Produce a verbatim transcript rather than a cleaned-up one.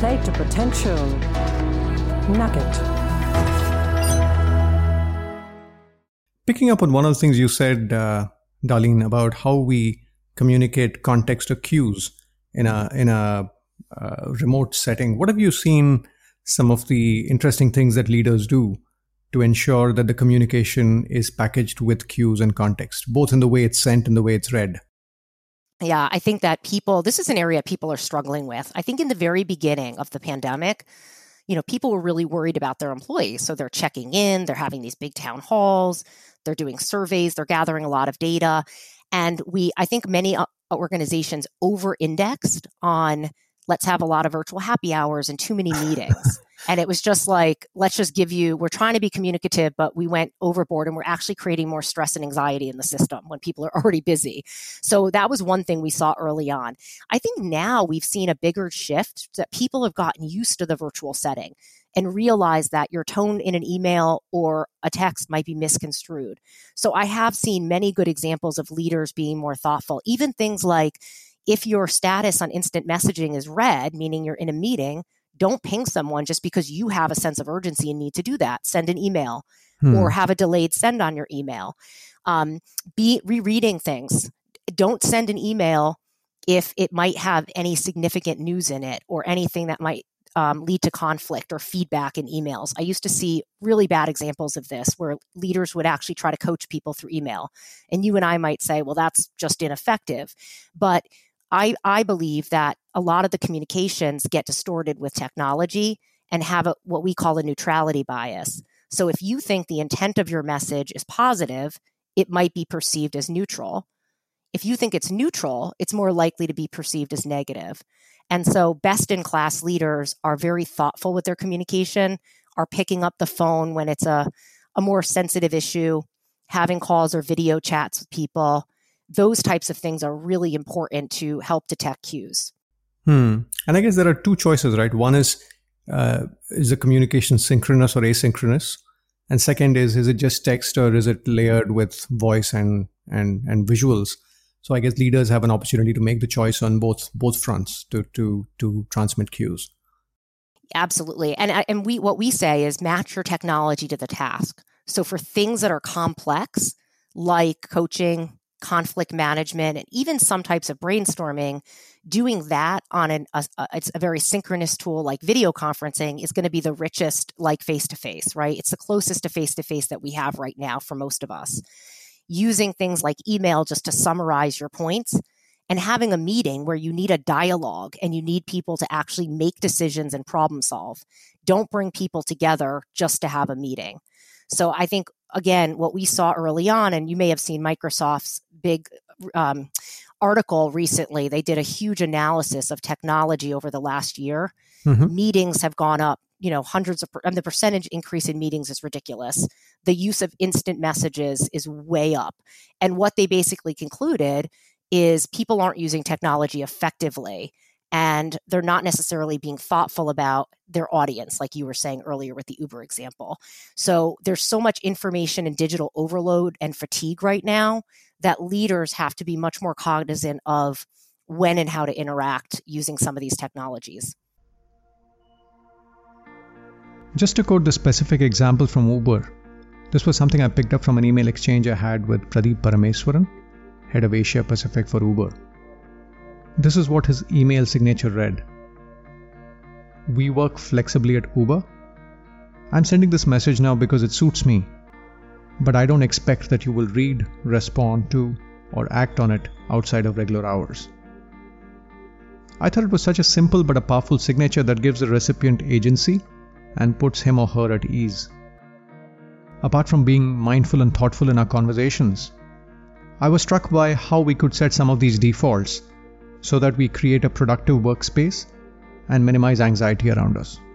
play to potential nugget. Picking up on one of the things you said, uh, Darlene, about how we communicate context or cues in a in a uh, remote setting, what have you seen some of the interesting things that leaders do to ensure that the communication is packaged with cues and context, both in the way it's sent and the way it's read? Yeah, I think that people, this is an area people are struggling with. I think in the very beginning of the pandemic, you know, people were really worried about their employees. So they're checking in, they're having these big town halls, they're doing surveys, they're gathering a lot of data. And we, I think many organizations over-indexed on let's have a lot of virtual happy hours and too many meetings. And it was just like, let's just give you, we're trying to be communicative, but we went overboard and we're actually creating more stress and anxiety in the system when people are already busy. So that was one thing we saw early on. I think now we've seen a bigger shift that people have gotten used to the virtual setting and realize that your tone in an email or a text might be misconstrued. So I have seen many good examples of leaders being more thoughtful, even things like, if your status on instant messaging is red, meaning you're in a meeting, don't ping someone just because you have a sense of urgency and need to do that. Send an email hmm. or have a delayed send on your email. Um, be rereading things. Don't send an email if it might have any significant news in it or anything that might um, lead to conflict or feedback in emails. I used to see really bad examples of this where leaders would actually try to coach people through email. And you and I might say, well, that's just ineffective. But I, I believe that a lot of the communications get distorted with technology and have a, what we call a neutrality bias. So if you think the intent of your message is positive, it might be perceived as neutral. If you think it's neutral, it's more likely to be perceived as negative. And so best-in-class leaders are very thoughtful with their communication, are picking up the phone when it's a, a more sensitive issue, having calls or video chats with people. Those types of things are really important to help detect cues. Hmm. And I guess there are two choices, right? One is, uh, is the communication synchronous or asynchronous? And second is, is it just text or is it layered with voice and, and, and visuals? So I guess leaders have an opportunity to make the choice on both, both fronts to, to, to transmit cues. Absolutely. And, and we, what we say is match your technology to the task. So for things that are complex, like coaching, conflict management, and even some types of brainstorming, doing that on an, a, a, it's a very synchronous tool like video conferencing is going to be the richest like face-to-face, right? It's the closest to face-to-face that we have right now for most of us. Using things like email just to summarize your points and having a meeting where you need a dialogue and you need people to actually make decisions and problem solve. Don't bring people together just to have a meeting. So I think, again, what we saw early on, and you may have seen Microsoft's big um, article recently, they did a huge analysis of technology over the last year. Mm-hmm. Meetings have gone up, you know, hundreds of, per- and the percentage increase in meetings is ridiculous. The use of instant messages is way up. And what they basically concluded is people aren't using technology effectively. And they're not necessarily being thoughtful about their audience, like you were saying earlier with the Uber example. So there's so much information and digital overload and fatigue right now that leaders have to be much more cognizant of when and how to interact using some of these technologies. Just to quote the specific example from Uber, this was something I picked up from an email exchange I had with Pradeep Parameswaran, head of Asia Pacific for Uber. This is what his email signature read. We work flexibly at Uber. I'm sending this message now because it suits me, but I don't expect that you will read, respond to, or act on it outside of regular hours. I thought it was such a simple but a powerful signature that gives the recipient agency and puts him or her at ease. Apart from being mindful and thoughtful in our conversations, I was struck by how we could set some of these defaults so that we create a productive workspace and minimize anxiety around us.